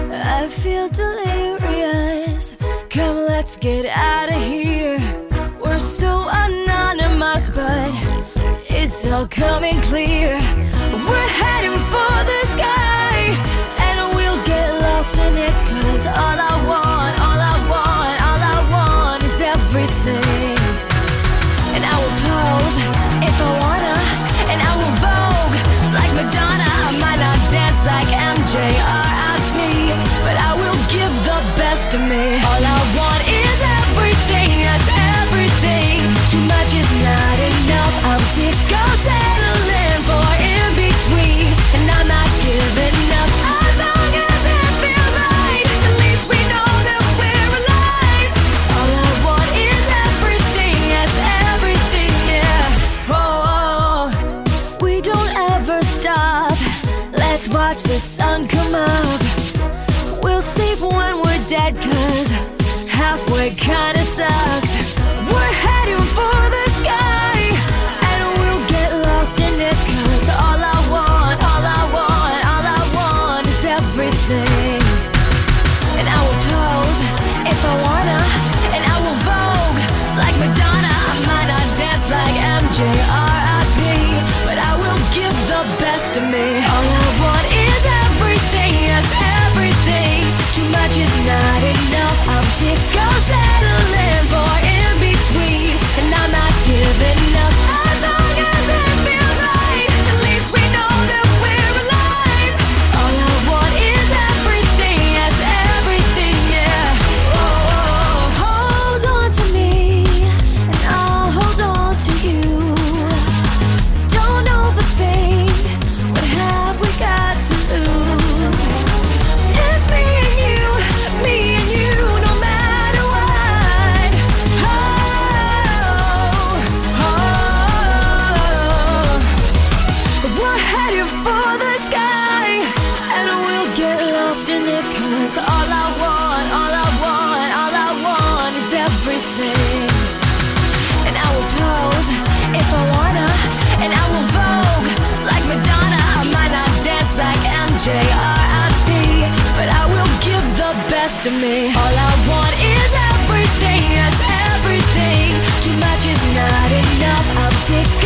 I feel delirious. Come, let's get out of here. We're so anonymous, but it's all coming clear. We're heading for the sky, and we'll get lost in it. 'Cause all I want, all I want, all I want is everything. And I will pose if I wanna, and I will vogue like Madonna. I might not dance like MJ or R.I.P., but I will give the best of me. All I want is everything, yes, everything. Too much is not enough. I'm sick of settling for in between, and I'm not giving up. As long as it feels right, at least we know that we're alive. All I want is everything, yes, everything, yeah. Oh, we don't ever stop. Let's watch the sun come up. We'll sleep when we're dead, 'cause halfway kinda sucks. We're heading for the sky, and we'll get lost in it. 'Cause all I want, all I want, all I want is everything. And I will pose if I wanna, and I will vogue like Madonna. I might not dance like MJ or R.I.P., but I will give the best of me. All I want is everything, yes, everything. Too much is not enough. I'm sick of settling for in between, and I'm not giving up. As long as it feels right, at least we know that we're alive. All I want is everything, yes, everything, yeah. Oh, hold on to me, and I'll hold on to you. Don't overthink, what have we got to lose? It's me and you, no matter what. Oh, we're headed for the sky, and we'll get lost in it. 'Cause all I want, all I want, all I want is everything. And I will pose if I wanna, and I will vogue like Madonna. I might not dance like MJ or R.I.P., but I will give the best of me. All I want is everything, yes, everything. Too much is not enough. I'm sick